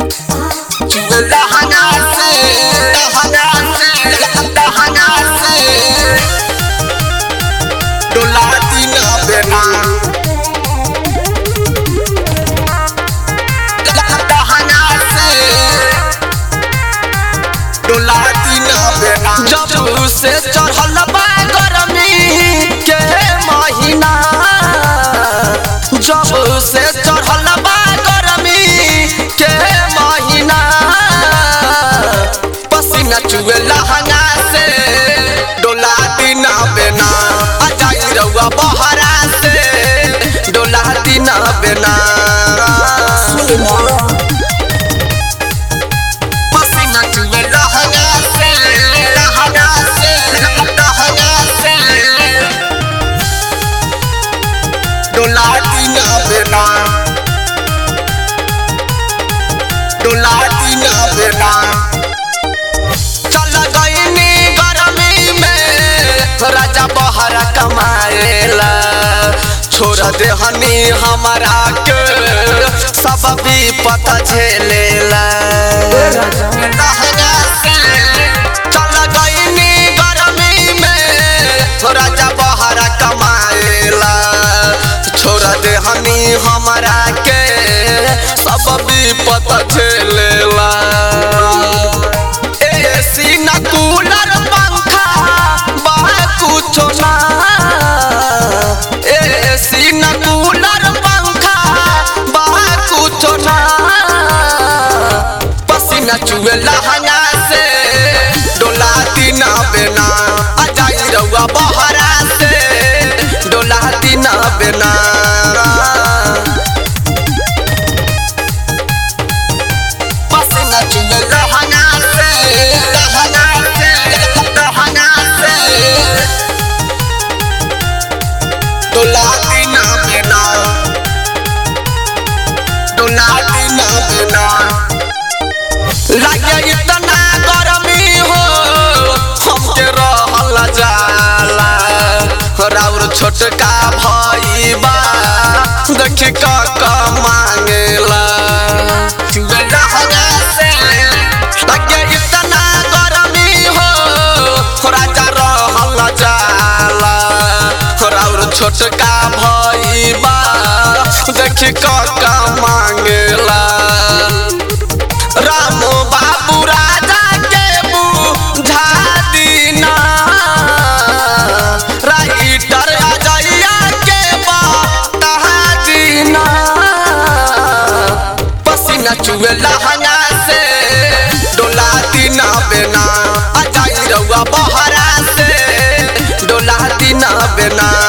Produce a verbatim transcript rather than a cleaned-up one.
लहंगा से लहंगा से लहंगा से डोलाती ना बेना लहंगा से डोलाती ना बेना। जब से चढ़ल बा गरमी के महीना, जब से चढ़ल बा गरमी के महीना, पसीना चुए लहंगा से डोलाती ना बेना। आ जाई रउआ बहरा से डोलाती ना बेना। पसीना चुए लहंगा से लहंगा से लहंगा से डोलाती ना बेना डोलाती ना बेना। चल गईनी गरमी में राजा बहरा कमाएला, छोड़ देहनी हमारा के सब भी पता झेलेला। लहंगा से चल गईनी गरमी में राजा बहरा कमाएला, छोड़ देहनी हमारा के सब भी पता झेलेला। एसी न कूलर पंखा बा कुछो ना, एसी न कूलर पंखा बा कुछो ना, पसीना चुए लहंगा से डोलाती ना बेना। आ जाई रउआ बहरा से डोलाती ना बेना। पसीना चुए लहंगा से लहंगा से लहंगा से डोलाती ना बेना डोलाती ना बेना। लगे इतना गरमी हो हमके रहल जाला, राउर छोटका भईबा देख का मांगेला। लहंगा से लगे इतना गरमी हो राजा रहल जाला, राउर छोटका भईबा देख का मांगेला। राम बाबू राजा के बुझा दीना, राइटर अजैया के बता दीना। पसीना चुए लहंगा से डोलाती ना बेना। आ जाई रउआ बहरा से डोलाती ना बेना।